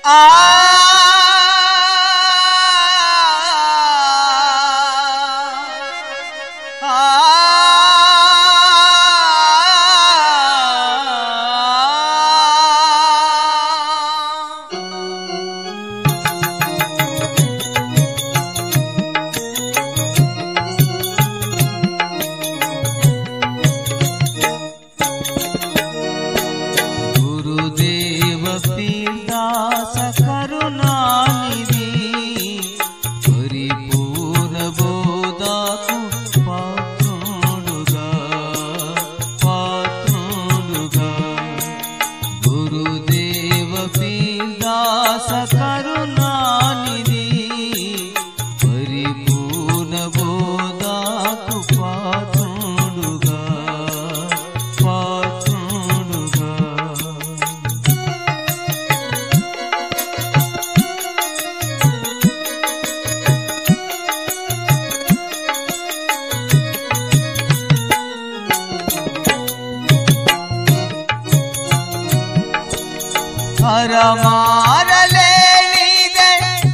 హరమారలేనిదే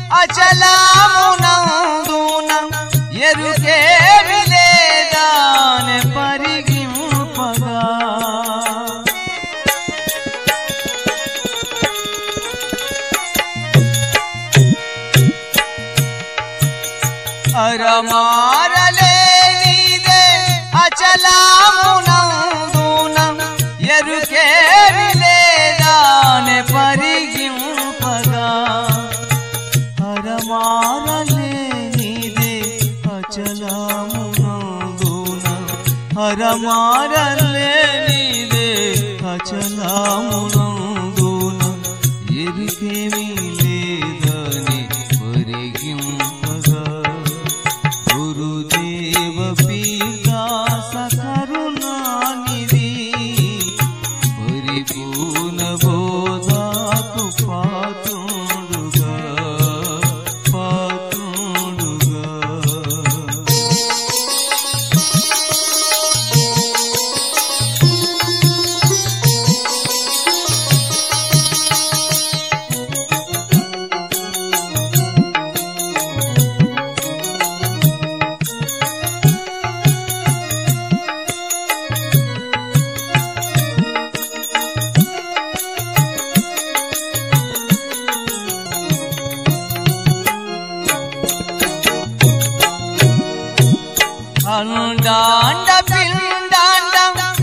అచలామునందున ఎరుకేమి లేదానె పరిగింపగా హరమారలేనిదే అచలామునందున ఎరుకేమి పరిగింపగా హరమారలేనిదే అచలామునందున హరమారలేనిదే అచలామునందున ఎరుకేమీ లేదని పరిగింపగా గురుదేవ పీదాస కరుణానిధి పరిపూర్ణ బోధాకు పాత్రుడుగా పాత్రుడుగా అండాండ పిండాండ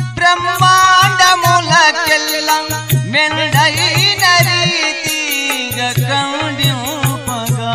బ్రహ్మాండములకెల్ల మెండైన రీతిగా కండింపగా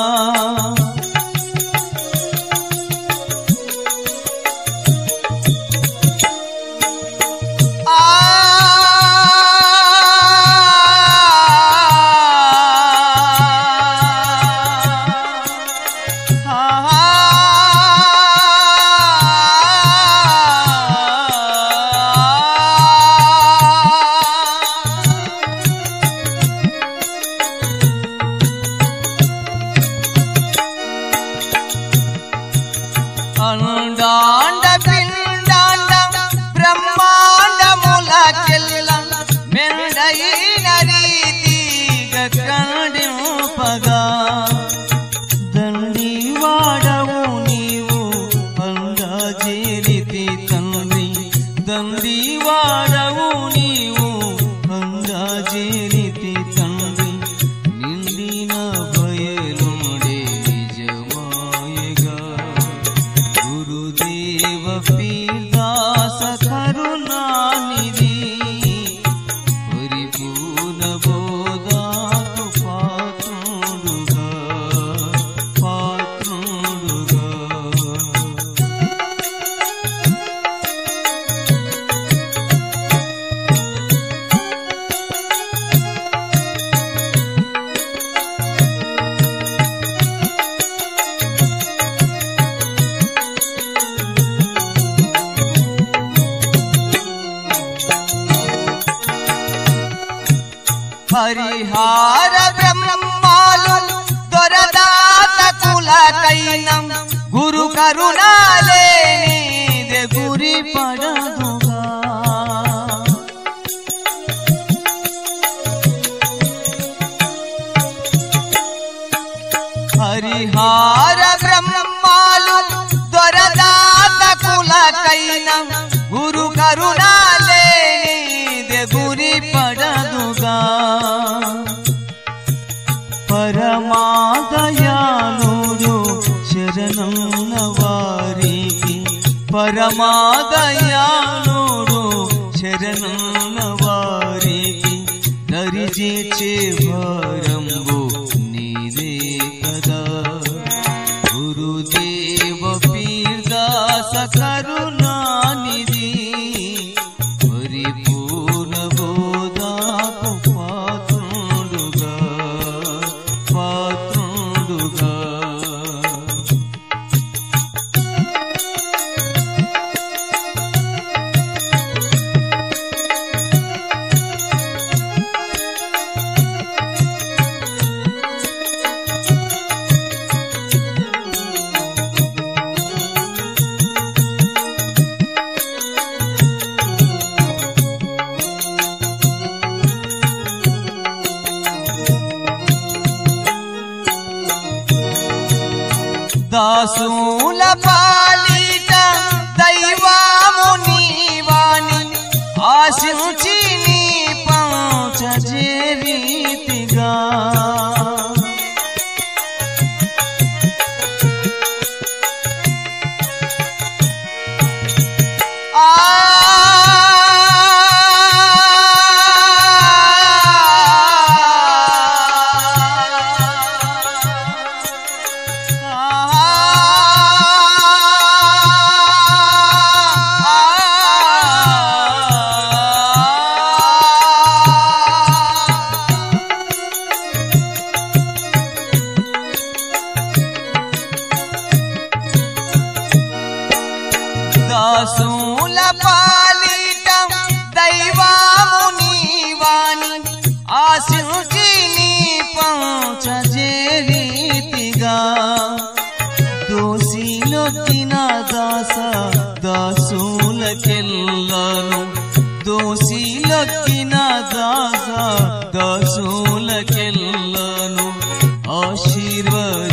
అండాండ పిండాండ బ్రహ్మాండములకెల్ల మెండైన రీతిగా కండింపగా దండి వాడవు నీవు అందాజేరితి తండ్రి దండి వాడవు నీవు అందాజేరితి తండ్రి నిండిన బయలుండే నిజమాయగా గురుదేవ పీదాస కరుణానిధి పరిపూర్ణ బోధాకు పాత్రుడుగా పాత్రుడుగా హరిహార బ్రహ్మాలు దొరదాత కులకైన గురు కరుణాలేనిదే గురి పడదుగా హరిహార బ్రహ్మాలు దొరదాత కులకైన గురు కరుణాలేనిదే గురి పడదుగా పరమాదయాళుడు శరణన్న వారికి పరమాదయాళుడు శరణన్న వారికి దరిచేచే భారంబు నీదే కదా గురుదేవ పీర్దాస కరుణానిధి పరిపూర్ణ బోధాకు పాత్రుడుగా పాత్రుడుగా దాసుల పాలిట దైవము నీవాని ఆశించి నీ పంచజే రీతిగా దాసుల పాలిట దైవము నీవాని ఆశించి నీ పంచజే రీతిగా దోషిలొక్కిన దాస దాసులకెల్లను దోషిలొక్కిన దాస దాసులకెల్లను ఆశీర్వదించి